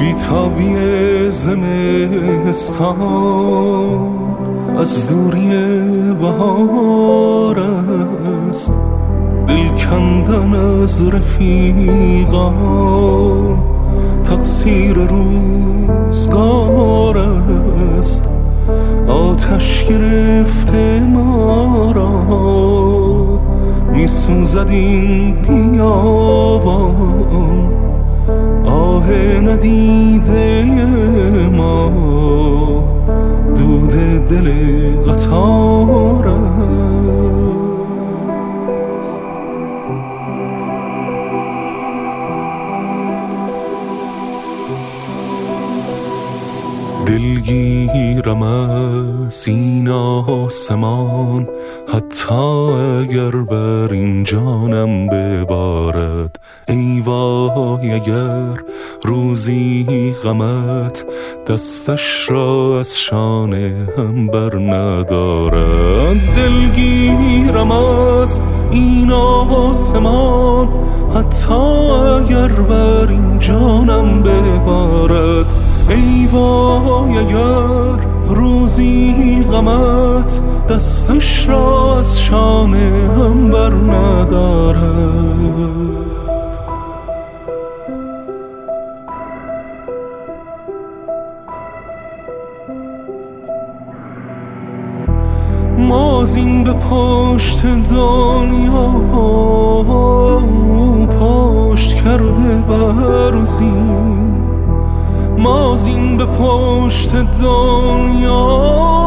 بیتابی زمستان از دوری بهار است، دل کندن از رفیقان تقصیر روزگار است. آتش گرفته ما را میسوزد این بیابان، آه ندیده ما دود دل قطار است. دلگیرم از این آسمان، حتی اگر بر این جانم ببارد. ای وای اگر روزی غمت دستش را از شانه هم بر ندارد. دلگیرم از این آسمان، حتی اگر بر این جانم ببارد. ای وای اگر روزی غمت دستش را از شانه هم بر ندارد. ما زین به پشت دنیا پشت کرده برزیم، ما زین به پشت دنیا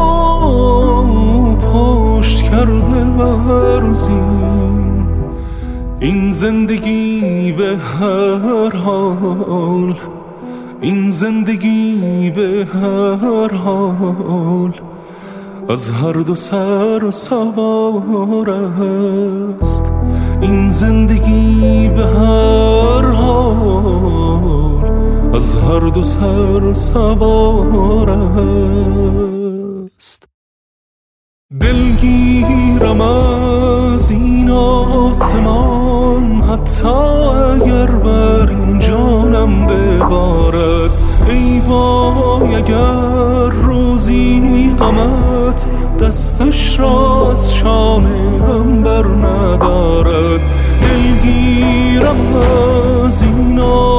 پشت کرده برزیم. این زندگی به هر حال، این زندگی به هر حال از هر دو سر سوار است. این زندگی به هر حال از هر دو سر سوار است. دلگیرم از این آسمان، حتی اگر بر این جانم ببارد. ای وای اگر روزی غمت دستش را از شانه هم بر ندارد. دلگیرم از این